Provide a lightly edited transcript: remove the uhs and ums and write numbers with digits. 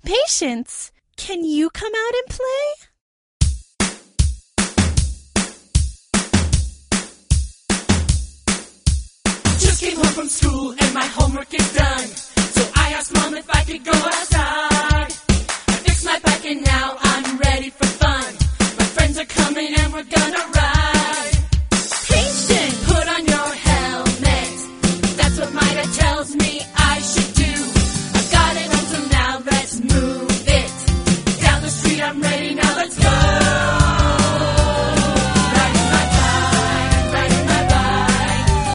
Patience, can you come out and play? Just came home from school and my homework is done. So I asked Mom if I could go outside. I fixed my bike and now I'm ready for fun. My friends are coming and we're gonna ride.